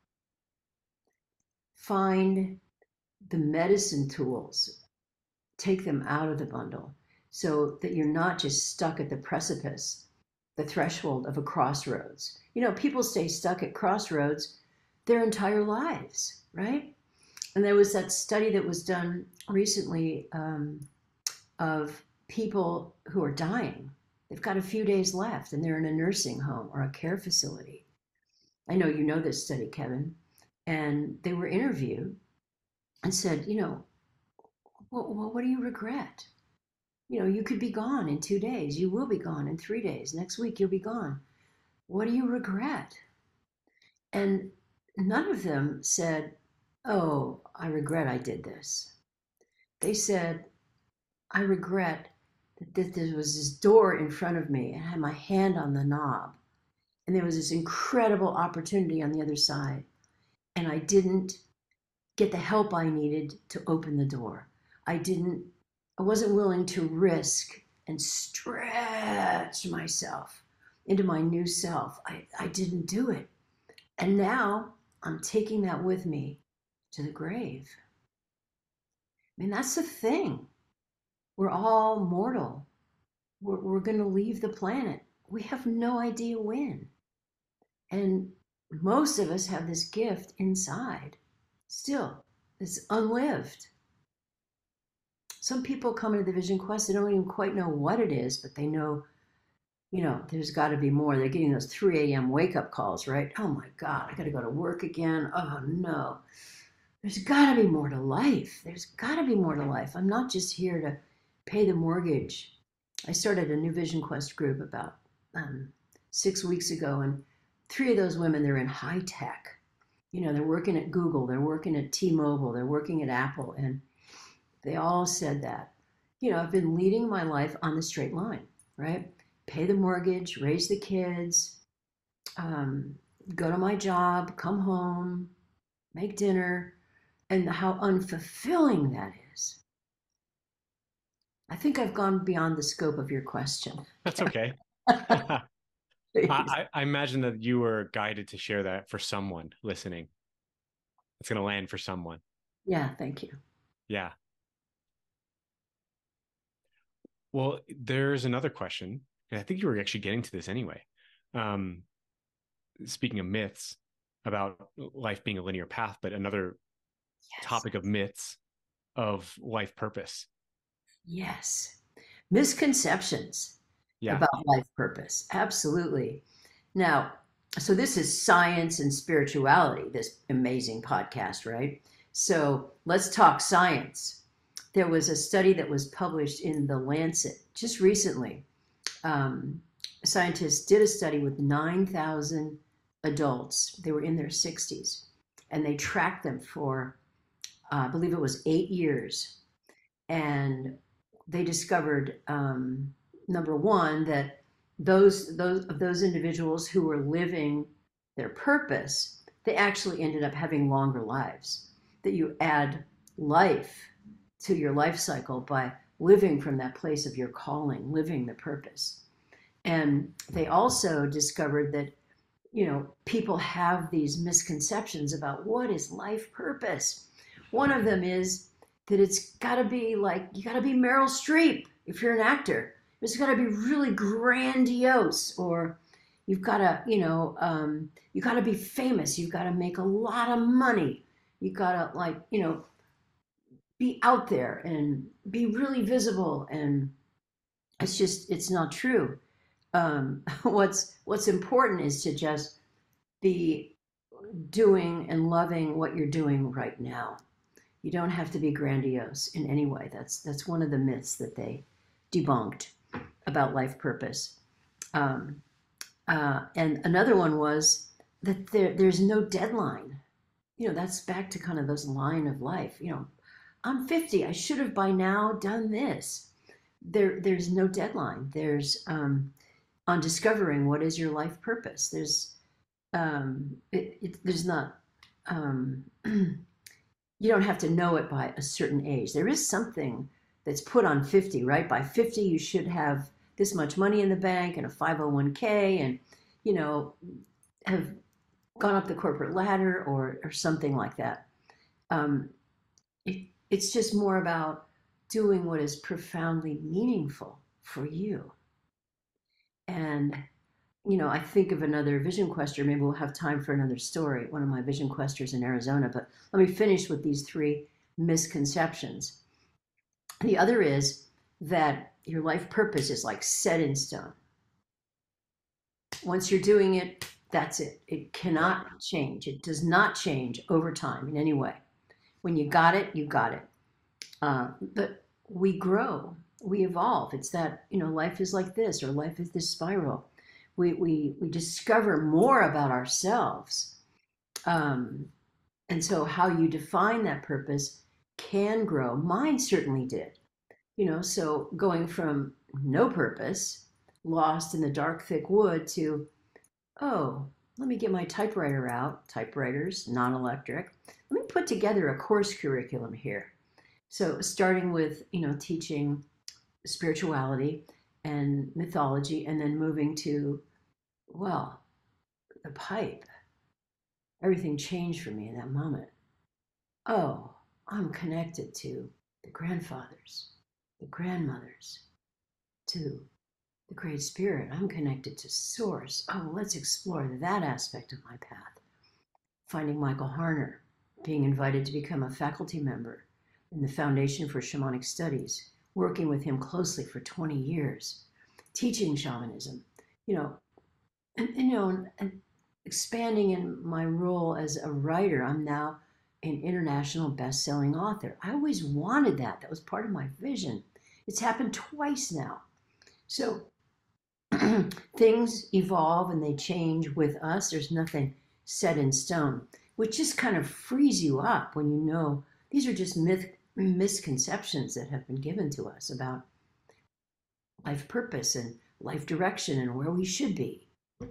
Find the medicine tools, take them out of the bundle so that you're not just stuck at the precipice, the threshold of a crossroads. You know, people stay stuck at crossroads their entire lives, right? And there was that study that was done recently um, of people who are dying. They've got a few days left and they're in a nursing home or a care facility. I know you know this study, Kevin. And they were interviewed and said, you know, well, well, what do you regret? You know, you could be gone in two days. You will be gone in three days. Next week, you'll be gone. What do you regret? And none of them said, oh, I regret I did this. They said, I regret that there was this door in front of me and I had my hand on the knob. And there was this incredible opportunity on the other side. And I didn't get the help I needed to open the door. I didn't, I wasn't willing to risk and stretch myself into my new self. I, I didn't do it. And now I'm taking that with me to the grave. I mean, that's the thing. We're all mortal. We're, we're going to leave the planet. We have no idea when. And most of us have this gift inside, still, it's unlived. Some people come into the Vision Quest, they don't even quite know what it is, but they know, you know, there's got to be more. They're getting those three a.m. wake-up calls, right? Oh my God, I got to go to work again. Oh no. There's got to be more to life. There's got to be more to life. I'm not just here to pay the mortgage. I started a new Vision Quest group about um, six weeks ago, and three of those women, they're in high tech. You know, they're working at Google, they're working at T-Mobile, they're working at Apple, and they all said that, you know, I've been leading my life on the straight line, right? Pay the mortgage, raise the kids, um, go to my job, come home, make dinner, and how unfulfilling that is. I think I've gone beyond the scope of your question. That's okay. I, I imagine that you were guided to share that for someone listening. It's going to land for someone. Yeah, thank you. Yeah. Well, there's another question, and I think you were actually getting to this anyway. Um, speaking of myths about life being a linear path, but another yes. topic of myths of life purpose. Yes. Misconceptions. Yeah. About life purpose. Absolutely. Now, so this is science and spirituality, this amazing podcast, right? So let's talk science. There was a study that was published in The Lancet just recently. Um, scientists did a study with nine thousand adults. They were in their sixties, and they tracked them for, uh, I believe it was eight years. And they discovered, um, number one, that those those of those individuals who were living their purpose, they actually ended up having longer lives. That you add life to your life cycle by living from that place of your calling, living the purpose. And they also discovered that, you know, people have these misconceptions about what is life purpose. One of them is that it's got to be like, you got to be Meryl Streep if you're an actor. It's got to be really grandiose, or you've got to, you know, um, you got to be famous. You've got to make a lot of money. You got to, like, you know, be out there and be really visible. And it's just, it's not true. Um, what's what's important is to just be doing and loving what you're doing right now. You don't have to be grandiose in any way. That's that's one of the myths that they debunked about life purpose. Um, uh, and another one was that there, there's no deadline. You know, that's back to kind of those line of life. You know, I'm fifty. I should have by now done this. There, there's no deadline. There's um, on discovering what is your life purpose. There's, um, it, it, there's not. Um, you don't have to know it by a certain age. There is something that's put on fifty, right? By fifty, you should have this much money in the bank and a five oh one k, and you know, have gone up the corporate ladder or or something like that. Um, it, it's just more about doing what is profoundly meaningful for you. And, you know, I think of another vision quester. Maybe we'll have time for another story, one of my vision questers in Arizona. But let me finish with these three misconceptions. The other is that your life purpose is like set in stone. Once you're doing it, that's it. It cannot change. It does not change over time in any way. When you got it, you got it. Uh, but we grow, we evolve. It's that, you know, life is like this, or life is this spiral. We we we discover more about ourselves. Um, and so how you define that purpose can grow. Mine certainly did. You know, so going from no purpose, lost in the dark, thick wood, to, oh, let me get my typewriter out, typewriters, non-electric. Let me put together a course curriculum here. So starting with, you know, teaching spirituality and mythology, and then moving to, well, the pipe. Everything changed for me in that moment. Oh, I'm connected to the grandfathers, the grandmothers, to the Great Spirit. I'm connected to Source. Oh, let's explore that aspect of my path. Finding Michael Harner, being invited to become a faculty member in the Foundation for Shamanic Studies, working with him closely for twenty years, teaching shamanism, you know, and, you know, and expanding in my role as a writer. I'm now an international best-selling author. I always wanted that. That was part of my vision. It's happened twice now. So things evolve and they change with us. There's nothing set in stone, which just kind of frees you up when you know these are just myth, misconceptions that have been given to us about life purpose and life direction and where we should be.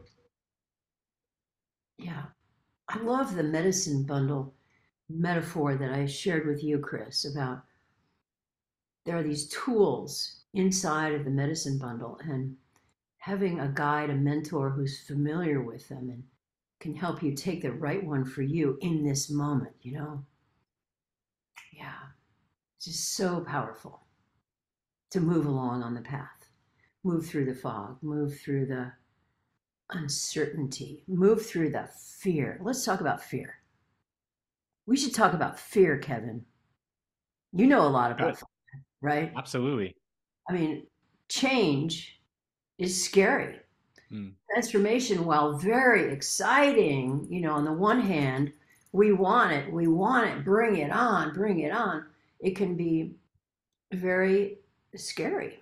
Yeah. I love the medicine bundle metaphor that I shared with you, Chris, about there are these tools inside of the medicine bundle, and having a guide, a mentor who's familiar with them and can help you take the right one for you in this moment, you know? Yeah. It's just so powerful to move along on the path, move through the fog, move through the uncertainty, move through the fear. Let's talk about fear. We should talk about fear, Kevin. You know a lot about fear, right? Absolutely. I mean, change is scary. Mm. Transformation, while very exciting, you know, on the one hand, we want it, we want it, bring it on, bring it on. It can be very scary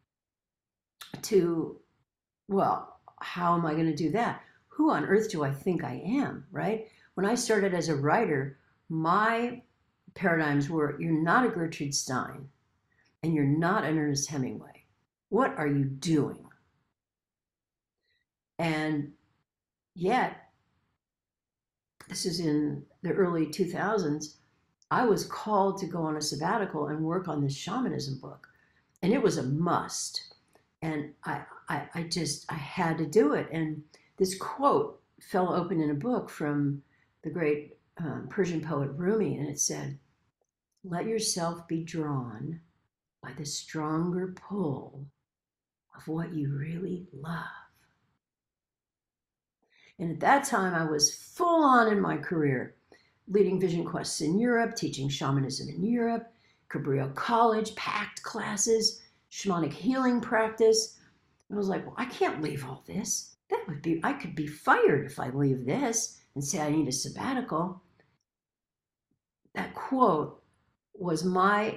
to, well, how am I going to do that? Who on earth do I think I am, right? When I started as a writer, my paradigms were, you're not a Gertrude Stein and you're not an Ernest Hemingway. What are you doing? And yet, this is in the early two thousands, I was called to go on a sabbatical and work on this shamanism book. And it was a must. And I, I, I just, I had to do it. And this quote fell open in a book from the great um, Persian poet Rumi. And it said, let yourself be drawn by the stronger pull of what you really love. And at that time, I was full on in my career, leading vision quests in Europe, teaching shamanism in Europe, Cabrillo College, packed classes, shamanic healing practice. And I was like, well, I can't leave all this. That would be, I could be fired if I leave this and say I need a sabbatical. That quote was my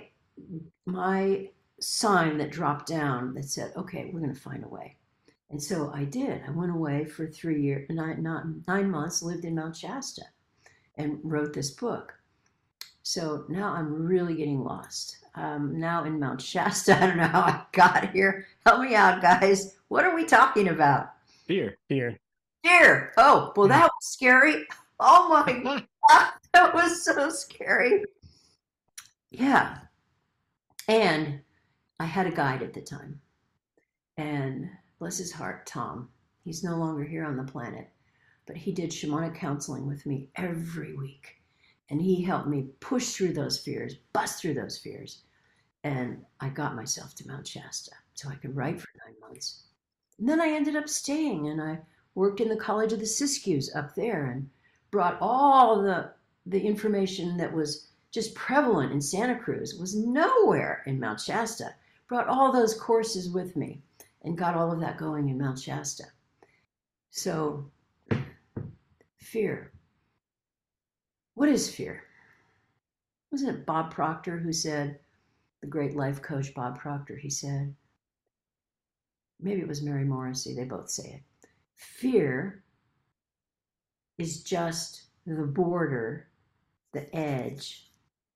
my sign that dropped down that said, okay, we're going to find a way. And so I did. I went away for three years, nine, not, nine months, lived in Mount Shasta and wrote this book. So now I'm really getting lost. Um, now in Mount Shasta, I don't know how I got here. Help me out, guys. What are we talking about? Fear. Fear. Fear. Oh, well, that was scary. Oh my God, that was so scary. Yeah. And I had a guide at the time. And bless his heart, Tom. He's no longer here on the planet, but he did shamanic counseling with me every week. And he helped me push through those fears, bust through those fears. And I got myself to Mount Shasta so I could write for nine months. And then I ended up staying, and I worked in the College of the Siskiyous up there and brought all the, the information that was just prevalent in Santa Cruz, was nowhere in Mount Shasta. Brought all those courses with me and got all of that going in Mount Shasta. So, fear. What is fear? Wasn't it Bob Proctor who said, the great life coach Bob Proctor, he said, maybe it was Mary Morrissey, they both say it. Fear is just the border, the edge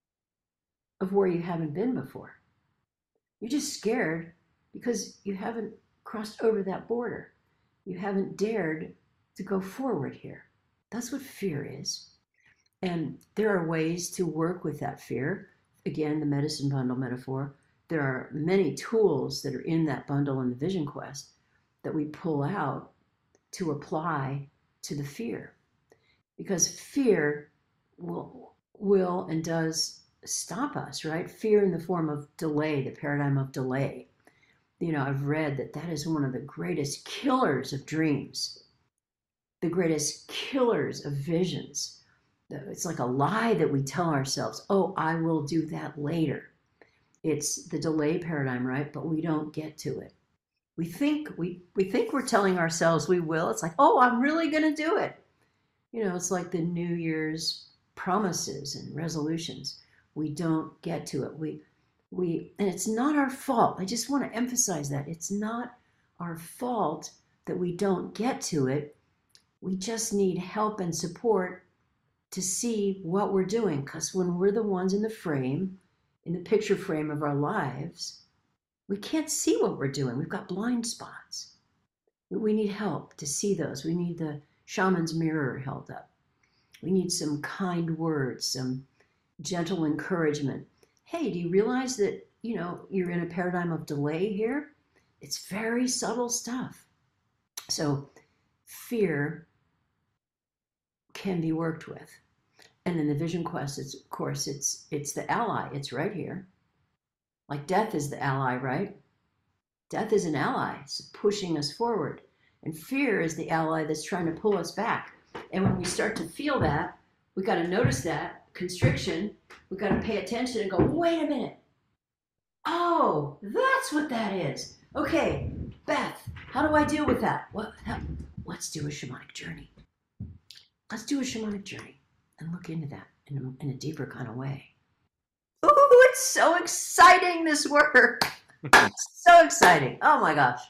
of where you haven't been before. You're just scared because you haven't crossed over that border. You haven't dared to go forward here. That's what fear is. And there are ways to work with that fear. Again, the medicine bundle metaphor. There are many tools that are in that bundle in the Vision Quest that we pull out to apply to the fear. Because fear will, will and does stop us, right? Fear in the form of delay, the paradigm of delay. You know, I've read that that is one of the greatest killers of dreams, the greatest killers of visions. It's like a lie that we tell ourselves, oh, I will do that later. It's the delay paradigm, right? But we don't get to it. We think we, we think we're telling ourselves we will. It's like, oh, I'm really going to do it. You know, it's like the New Year's promises and resolutions. We don't get to it. We, we, and it's not our fault. I just want to emphasize that. It's not our fault that we don't get to it. We just need help and support to see what we're doing. Because when we're the ones in the frame, in the picture frame of our lives, we can't see what we're doing. We've got blind spots. We need help to see those. We need the shaman's mirror held up. We need some kind words, some gentle encouragement. Hey, do you realize that, you know, you're in a paradigm of delay here? It's very subtle stuff. So fear can be worked with. And in the Vision Quest, it's, of course, it's it's the ally. It's right here. Like death is the ally, right? Death is an ally. It's pushing us forward. And fear is the ally that's trying to pull us back. And when we start to feel that, we got to notice that constriction. We got to pay attention and go, wait a minute. Oh, that's what that is. Okay, Beth, how do I deal with that? What? How, let's do a shamanic journey. Let's do a shamanic journey and look into that in a, in a deeper kind of way. Ooh, it's so exciting, this work. So exciting. Oh my gosh.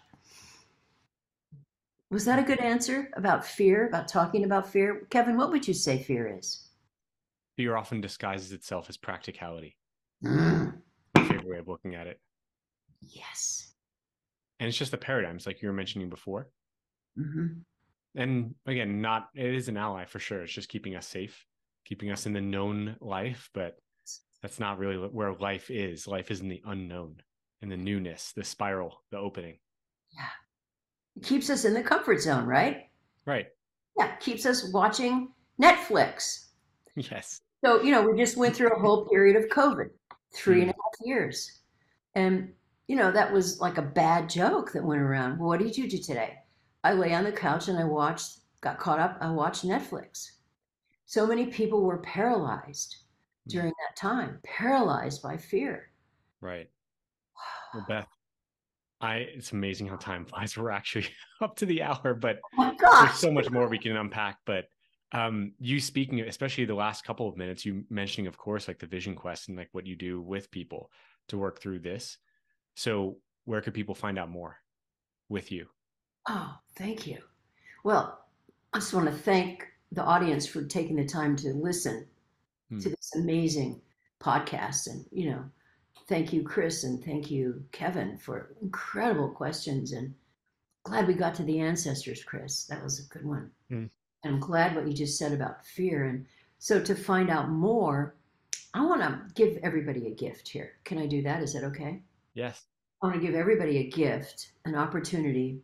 Was that a good answer about fear, about talking about fear? Kevin, what would you say fear is? Fear often disguises itself as practicality. Mm. My favorite way of looking at it. Yes. And it's just the paradigms like you were mentioning before. Mm-hmm. And again, not, it is an ally for sure. It's just keeping us safe, keeping us in the known life, but that's not really where life is. Life is in the unknown, in the newness, the spiral, the opening. Yeah. It keeps us in the comfort zone, right? Right. Yeah. It keeps us watching Netflix. Yes. So, you know, we just went through a whole period of COVID, three and a half years. And, you know, that was like a bad joke that went around. Well, what did you do today? I lay on the couch and I watched, got caught up, I watched Netflix. So many people were paralyzed during that time, paralyzed by fear. Right. Well, Beth, I, it's amazing how time flies. We're actually up to the hour, but Oh my gosh. there's so much more we can unpack. But Um, you speaking, especially the last couple of minutes, you mentioning, of course, like the Vision Quest and like what you do with people to work through this. So where could people find out more with you? Oh, thank you. Well, I just want to thank the audience for taking the time to listen hmm. to this amazing podcast. And, you know, thank you, Chris, and thank you, Kevin, for incredible questions. And glad we got to the ancestors, Chris. That was a good one. Hmm. And I'm glad what you just said about fear. And so to find out more, I want to give everybody a gift here. Can I do that? Is that okay? Yes. I want to give everybody a gift, an opportunity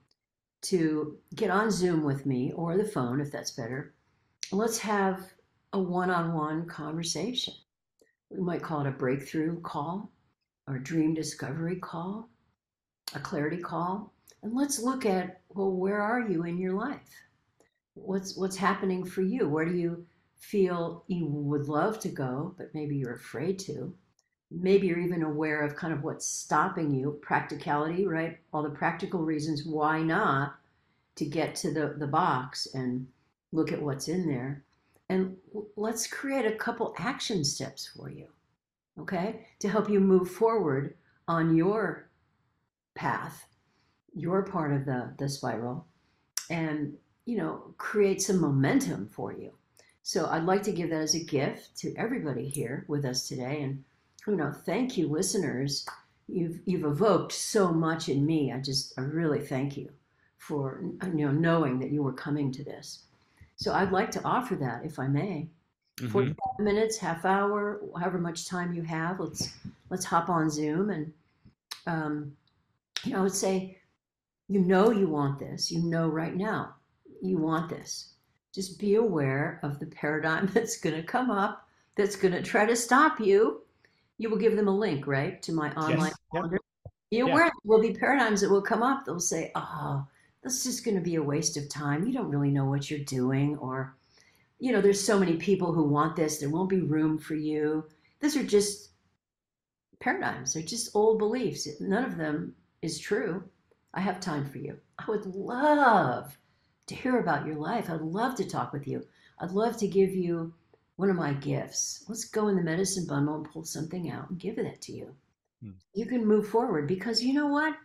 to get on Zoom with me or the phone, if that's better. Let's have a one-on-one conversation. We might call it a breakthrough call or a dream discovery call, a clarity call. And let's look at, well, where are you in your life? What's what's happening for you? Where do you feel you would love to go, but maybe you're afraid to? Maybe you're even aware of kind of what's stopping you, practicality, right? All the practical reasons why not to get to the, the box and look at what's in there. And let's create a couple action steps for you, okay? To help you move forward on your path, your part of the, the spiral, and you know, create some momentum for you. So I'd like to give that as a gift to everybody here with us today. And, you know, thank you, listeners. You've you've evoked so much in me. I just, I really thank you for, you know, knowing that you were coming to this. So I'd like to offer that, if I may. Mm-hmm. forty-five minutes, half hour, however much time you have. Let's let's hop on Zoom and, um, you know, I would say, you know you want this. You know right now. You want this. Just be aware of the paradigm that's going to come up, that's going to try to stop you. You will give them a link, right, to my online yes. calendar. Yep. Be aware yeah. there will be paradigms that will come up. They'll say, oh, this is just going to be a waste of time. You don't really know what you're doing. Or, you know, there's so many people who want this. There won't be room for you. These are just paradigms. They're just old beliefs. None of them is true. I have time for you. I would love to hear about your life. I'd love to talk with you. I'd love to give you one of my gifts. Let's go in the medicine bundle and pull something out and give that to you. Hmm. You can move forward because you know what?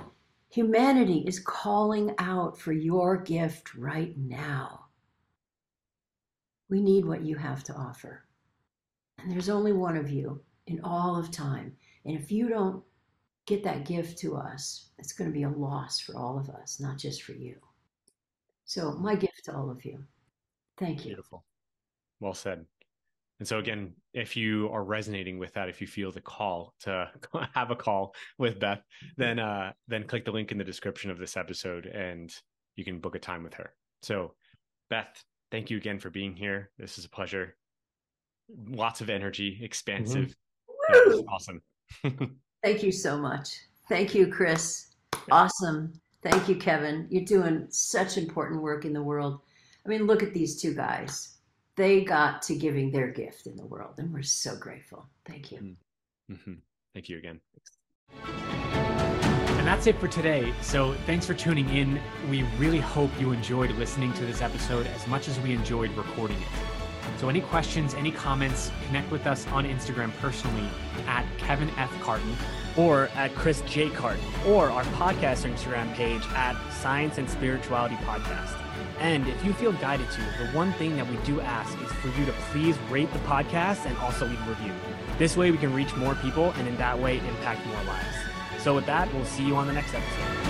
Humanity is calling out for your gift right now. We need what you have to offer. And there's only one of you in all of time. And if you don't get that gift to us, it's going to be a loss for all of us, not just for you. So my gift to all of you. Thank you. Beautiful. Well said. And so again, if you are resonating with that, if you feel the call to have a call with Beth, then uh, then click the link in the description of this episode and you can book a time with her. So Beth, thank you again for being here. This is a pleasure. Lots of energy, expansive. Mm-hmm. Yeah, awesome. Thank you so much. Thank you, Chris. Awesome. Thank you, Kevin. You're doing such important work in the world. I mean, look at these two guys. They got to giving their gift in the world, and we're so grateful. Thank you. Mm-hmm. Thank you again. And that's it for today. So thanks for tuning in. We really hope you enjoyed listening to this episode as much as we enjoyed recording it. So any questions, any comments, connect with us on Instagram personally at Kevin F. Carton. Or at Chris J. Carton. Or our podcast Instagram page at Science and Spirituality Podcast. And if you feel guided to, the one thing that we do ask is for you to please rate the podcast and also leave a review. This way we can reach more people and in that way impact more lives. So with that, we'll see you on the next episode.